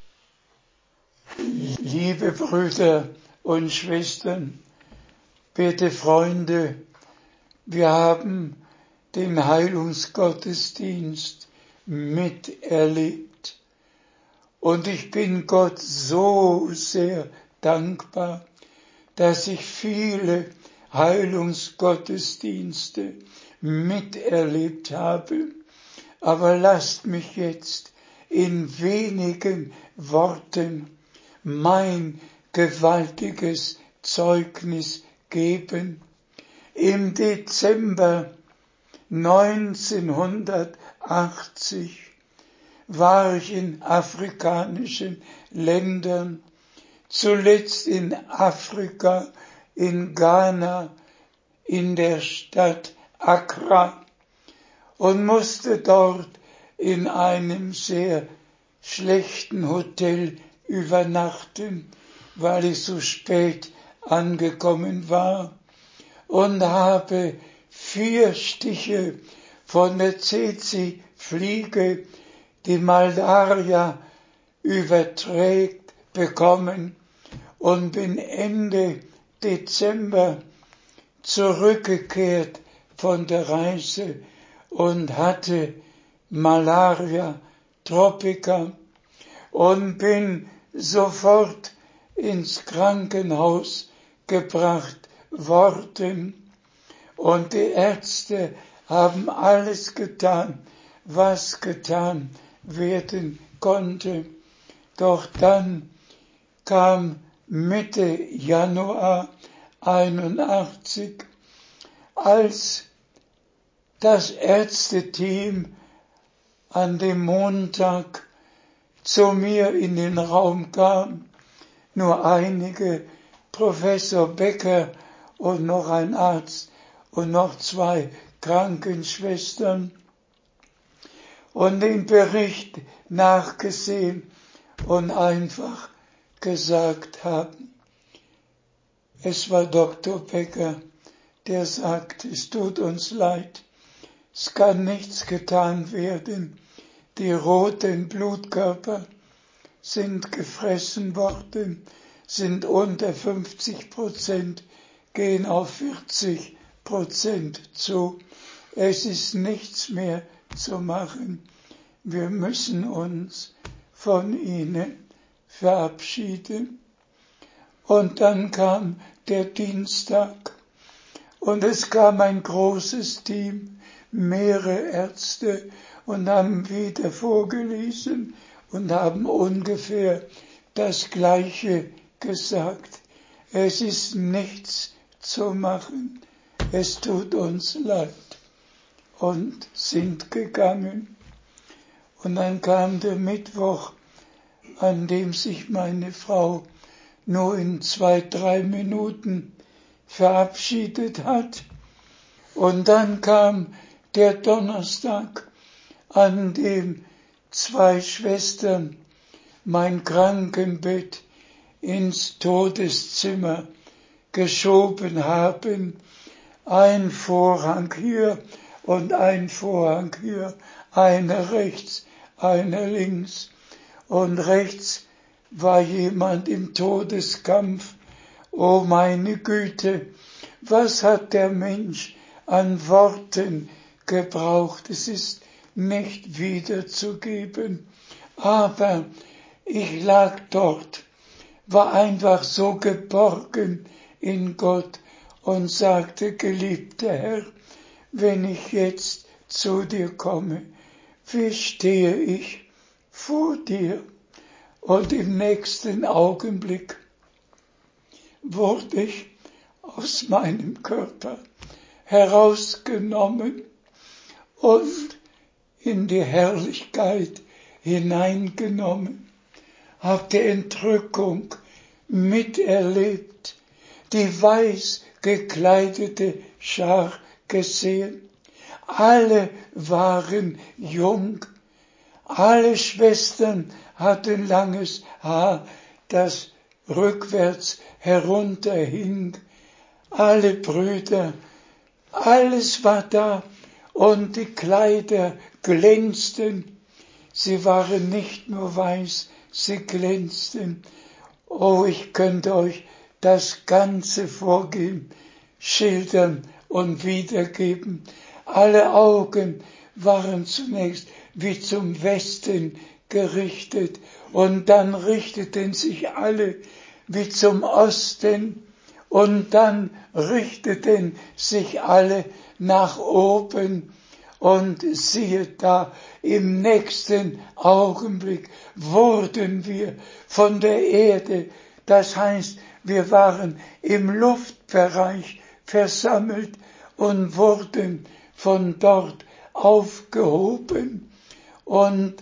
Liebe Brüder und Schwestern, werte Freunde, wir haben den Heilungsgottesdienst miterlebt. Und ich bin Gott so sehr dankbar, dass ich viele Heilungsgottesdienste miterlebt habe. Aber lasst mich jetzt in wenigen Worten mein gewaltiges Zeugnis geben. Im Dezember 1980 war ich in afrikanischen Ländern, zuletzt in Afrika, in Ghana, in der Stadt Accra und musste dort in einem sehr schlechten Hotel übernachten, weil ich so spät angekommen war und habe 4 Stiche von der Tsetse-Fliege, die Malaria überträgt, bekommen und bin Ende Dezember zurückgekehrt von der Reise und hatte Malaria Tropica und bin sofort ins Krankenhaus gebracht worden. Und die Ärzte haben alles getan, was getan werden konnte. Doch dann kam Mitte Januar 81, als das Ärzteteam an dem Montag zu mir in den Raum kam, nur einige, Professor Becker und noch ein Arzt und noch 2 Krankenschwestern, und den Bericht nachgesehen und einfach gesagt haben. Es war Dr. Becker, der sagt, es tut uns leid, es kann nichts getan werden, die roten Blutkörper sind gefressen worden, sind unter 50%, gehen auf 40% zu. Es ist nichts mehr zu machen. Wir müssen uns von ihnen verabschieden. Und dann kam der Dienstag und es kam ein großes Team, mehrere Ärzte, und haben wieder vorgelesen und haben ungefähr das Gleiche gesagt. Es ist nichts zu machen. Es tut uns leid. Und sind gegangen. Und dann kam der Mittwoch, an dem sich meine Frau nur in 2-3 Minuten verabschiedet hat. Und dann kam der Donnerstag, an dem 2 Schwestern mein Krankenbett ins Todeszimmer geschoben haben. Ein Vorhang hier und ein Vorhang hier, einer rechts, einer links. Und rechts war jemand im Todeskampf. Oh meine Güte, was hat der Mensch an Worten gebraucht? Es ist nicht wiederzugeben. Aber ich lag dort, war einfach so geborgen in Gott und sagte, geliebter Herr, wenn ich jetzt zu dir komme, wie stehe ich vor dir? Und im nächsten Augenblick wurde ich aus meinem Körper herausgenommen und in die Herrlichkeit hineingenommen, habe die Entrückung miterlebt, die weiß gekleidete Schar gesehen. Alle waren jung, alle Schwestern hatten langes Haar, das rückwärts herunterhing, alle Brüder, alles war da und die Kleider glänzten. Sie waren nicht nur weiß, sie glänzten. Oh, ich könnte euch das ganze Vorgehen schildern und wiedergeben. Alle Augen waren zunächst wie zum Westen gerichtet und dann richteten sich alle wie zum Osten und dann richteten sich alle nach oben. Und siehe da, im nächsten Augenblick wurden wir von der Erde, das heißt, wir waren im Luftbereich versammelt und wurden von dort aufgehoben. Und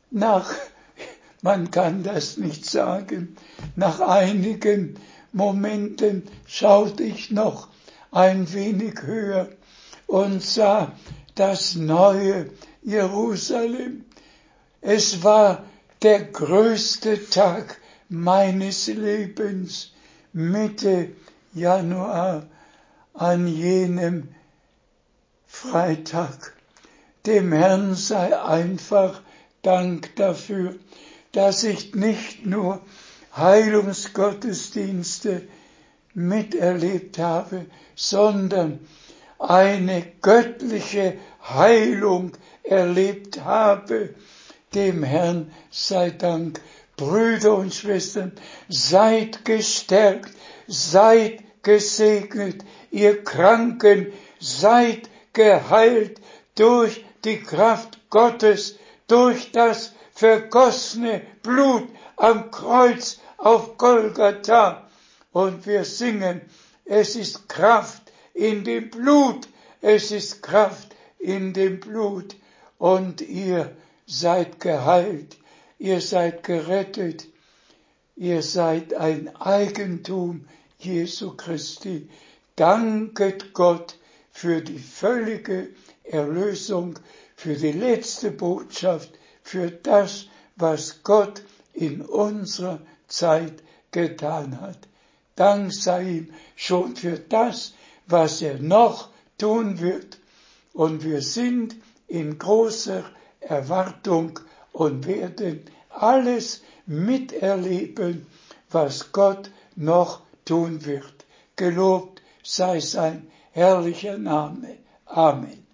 man kann das nicht sagen, nach einigen Momenten schaute ich noch ein wenig höher und sah das neue Jerusalem. Es war der größte Tag meines Lebens, Mitte Januar, an jenem Freitag. Dem Herrn sei einfach Dank dafür, dass ich nicht nur Heilungsgottesdienste miterlebt habe, sondern eine göttliche Heilung erlebt habe. Dem Herrn sei Dank. Brüder und Schwestern, seid gestärkt, seid gesegnet, ihr Kranken, seid geheilt durch die Kraft Gottes, durch das vergossene Blut am Kreuz auf Golgatha. Und wir singen, es ist Kraft in dem Blut, es ist Kraft in dem Blut. Und ihr seid geheilt, ihr seid gerettet, ihr seid ein Eigentum Jesu Christi. Danket Gott für die völlige Erlösung, für die letzte Botschaft, für das, was Gott in unserer Zeit getan hat. Dank sei ihm schon für das, was er noch tun wird. Und wir sind in großer Erwartung und werden alles miterleben, was Gott noch tun wird. Gelobt sei sein herrlicher Name. Amen.